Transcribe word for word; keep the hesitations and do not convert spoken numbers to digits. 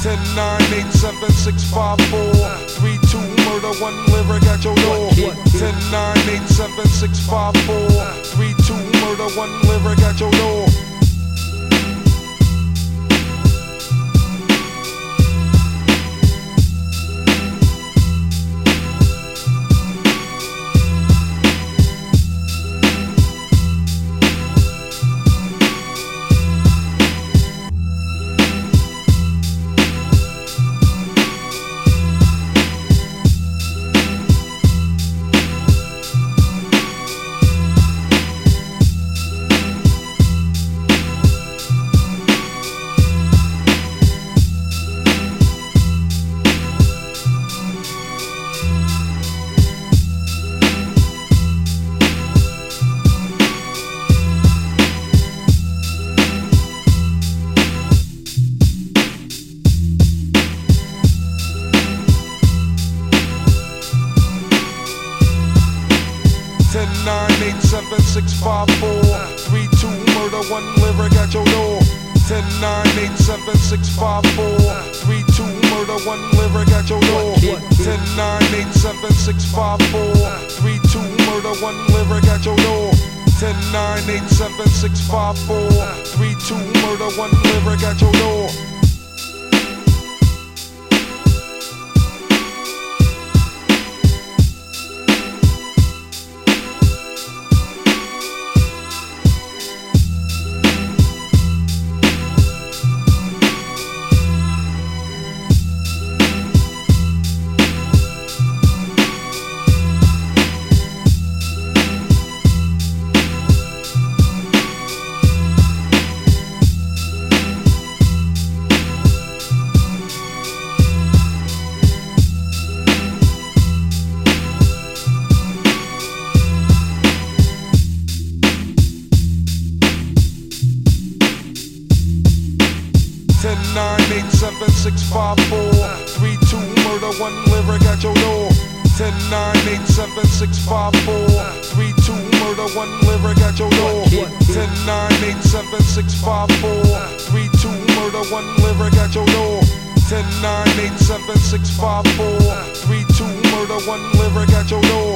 ten nine eight seven six five four three two murder, one lyric at your door. ten nine eight seven six five four three two murder, one lyric at your door. ten nine eight seven six five four three two murder, one lyric at your door. ten nine eight seven six five four three two murder, one lyric at your door. ten nine eight seven six five four three two murder, one lyric at your door. ten nine eight seven six five four three two murder, one lyric at your door. ten nine eight seven six five four three two murder, one lyric at your door. ten nine eight seven six five four three two murder, one lyric at your door. ten nine eight seven six five four three two murder, one lyric at your door. ten nine eight seven six five four three two murder, one lyric at your door.